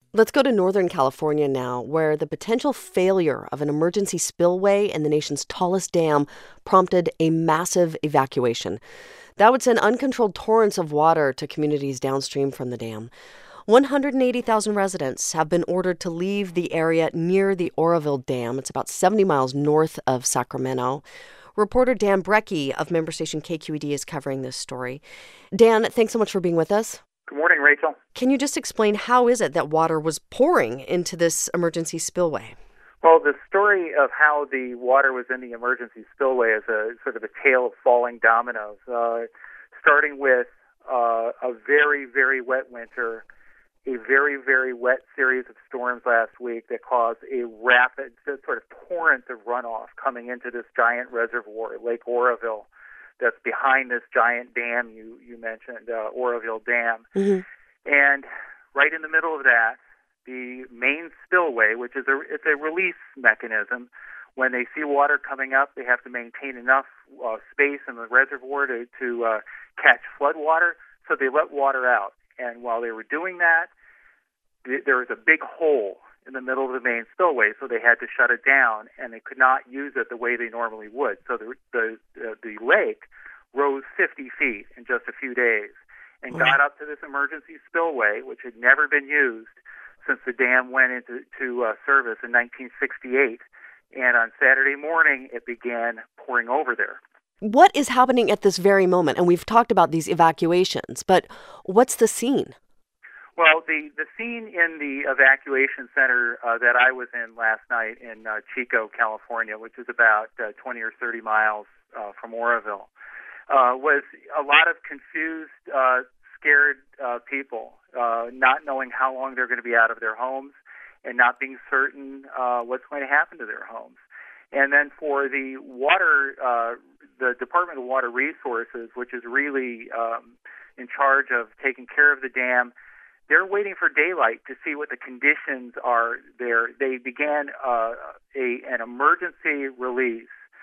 Let's go to Northern California now, where the potential failure of an emergency spillway in the nation's tallest dam prompted a massive evacuation. That would send uncontrolled torrents of water to communities downstream from the dam. 180,000 residents have been ordered to leave the area near the Oroville Dam. It's about 70 miles north of Sacramento. Reporter Dan Brekke of member station KQED is covering this story. Dan, thanks so much for being with us. Good morning, Rachel. Can you just explain how is it that water was pouring into this emergency spillway? Well, the story of how the water was in the emergency spillway is a sort of a tale of falling dominoes, starting with a very, very wet winter, a very, very wet series of storms last week that caused a rapid sort of torrent of runoff coming into this giant reservoir, Lake Oroville, that's behind this giant dam you mentioned, Oroville Dam. Mm-hmm. And right in the middle of that, the main spillway, which is it's a release mechanism. When they see water coming up, they have to maintain enough space in the reservoir to catch flood water, so they let water out. And while they were doing that, there was a big hole in the middle of the main spillway, so they had to shut it down, and they could not use it the way they normally would. So the lake rose 50 feet in just a few days and got up to this emergency spillway, which had never been used since the dam went into service in 1968. And on Saturday morning, it began pouring over there. What is happening at this very moment? And we've talked about these evacuations, but what's the scene? Well, the scene in the evacuation center that I was in last night in Chico, California, which is about 20 or 30 miles from Oroville, was a lot of confused, scared people, not knowing how long they're going to be out of their homes and not being certain what's going to happen to their homes. And then for the water, the Department of Water Resources, which is really in charge of taking care of the dam, they're waiting for daylight to see what the conditions are there. They began an emergency release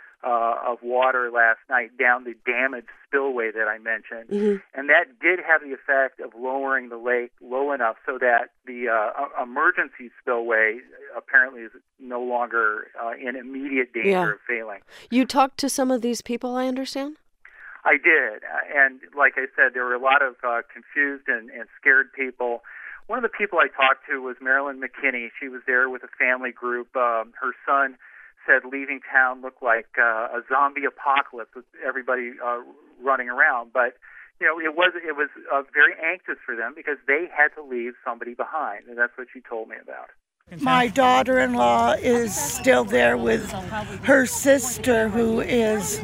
of water last night down the damaged spillway that I mentioned. Mm-hmm. And that did have the effect of lowering the lake low enough so that the emergency spillway apparently is no longer in immediate danger of failing. You talked to some of these people, I understand? I did, and like I said, there were a lot of confused and scared people. One of the people I talked to was Marilyn McKinney. She was there with a family group. Her son said leaving town looked like a zombie apocalypse with everybody running around. But you know, it was very anxious for them because they had to leave somebody behind, and that's what she told me about. My daughter-in-law is still there with her sister, who is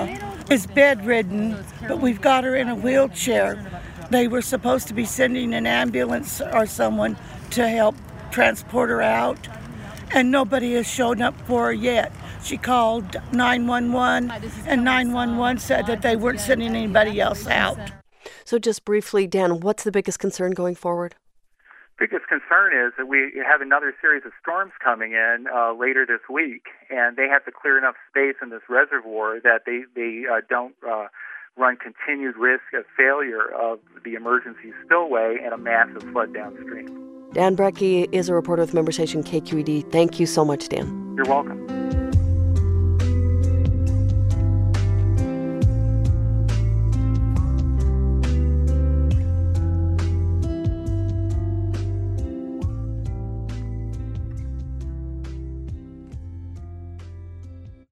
bedridden, but we've got her in a wheelchair. They were supposed to be sending an ambulance or someone to help transport her out, and nobody has shown up for her yet. She called 911, and 911 said that they weren't sending anybody else out. So just briefly, Dan, what's the biggest concern going forward? Biggest concern is that we have another series of storms coming in later this week, and they have to clear enough space in this reservoir that they don't run continued risk of failure of the emergency spillway and a massive flood downstream. Dan Brekke is a reporter with member station KQED. Thank you so much, Dan. You're welcome.